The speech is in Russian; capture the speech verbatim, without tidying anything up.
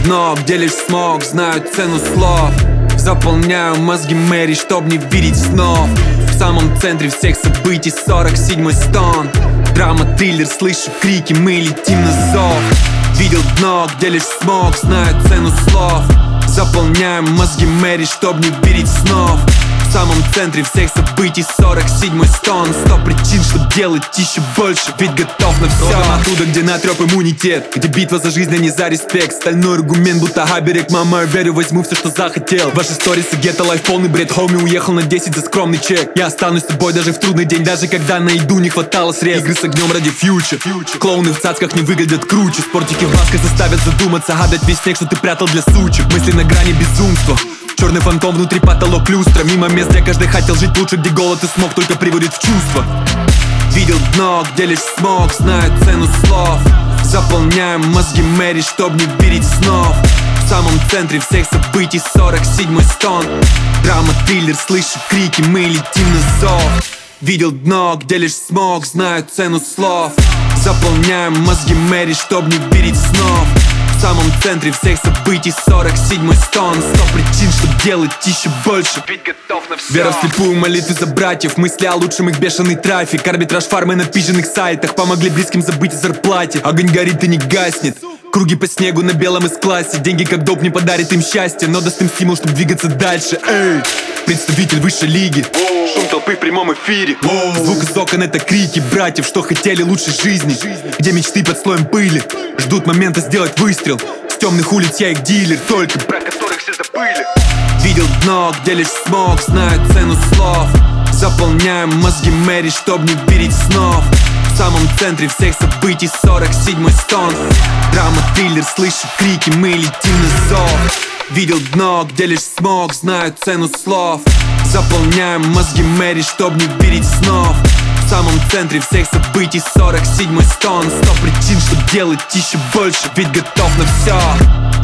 дно, где лишь смог, знаю цену слов. Заполняю мозги Мэри, чтоб не видеть снов. В самом центре всех событий сорок седьмой стон. Драма, триллер, слышу крики, мы летим на зов. Видел дно, где лишь смог, знаю цену слов. Заполняем мозги Мэри, чтоб не видеть снов. В самом центре всех событий сорок седьмой стон. Сто причин, чтоб делать еще больше, ведь готов на все. Родом оттуда, где натрёп иммунитет, где битва за жизнь, а не за респект. Стальной аргумент, будто оберег. Мама, я верю, возьму все, что захотел. Ваши сторисы, гетто лайф, полный бред. Хоми уехал на десять за скромный чек. Я останусь с тобой даже в трудный день, даже когда на еду не хватало средств. Игры с огнем ради фьючер. Клоуны в цацках не выглядят круче. Спортики в масках заставят задуматься, гадать весь снег, что ты прятал для сучек. Мысли на грани безумства. Черный фантом внутри потолок люстра. Мимо мест, где каждый хотел жить лучше, где голод и смог только приводит в чувство. Видел дно, где лишь смог, знаю цену слов. Заполняем мозги Мэри, чтоб не видеть снов. В самом центре всех событий сорок седьмой стон. Драма, триллер, слышу крики, мы летим на зов. Видел дно, где лишь смог, знаю цену слов. Заполняем мозги Мэри, чтоб не видеть снов. В самом центре всех событий сорок седьмой стон. Сто причин, чтоб делать еще больше, ведь готов на все. Вера вслепую, молитвы за братьев. Мысли о лучшем, их бешеный трафик. Арбитраж фармы на пиженных сайтах. Помогли близким забыть о зарплате. Огонь горит и не гаснет. Круги по снегу на белом из-классе. Деньги как доп не подарит им счастье, но даст им стимул, чтобы двигаться дальше. Эй, представитель высшей лиги. Шум толпы в прямом эфире. Звук из окон — это крики братьев, что хотели лучшей жизни, где мечты под слоем пыли ждут момента сделать выстрел. С темных улиц я их дилер, только про которых все забыли. Видел дно, где лишь смог, знаю цену слов. Заполняем мозги Мэри, чтоб не видеть снов. В самом центре всех событий сорок седьмой стон. Драма, триллер, слышу крики, мы летим на зов. Видел дно, где лишь смог, знаю цену слов. Заполняем мозги Мэри, чтоб не видеть снов. В самом центре всех событий сорок седьмой стон. Сто причин, чтоб делать еще больше, ведь готов на все.